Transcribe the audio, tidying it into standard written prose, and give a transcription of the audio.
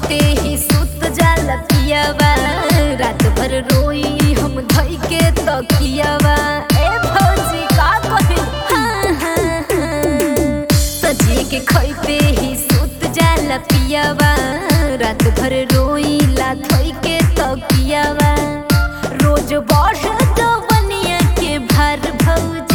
खैते ही सुत जाला पियावा, रात भर रोई हम धई के तकियावा। ए भौजी का कही सजिए के खैते ही सुत जाला पियावा, रात भर रोई ला धई के तकियावा। रोज बढ़ दो बनिया के भर भौजी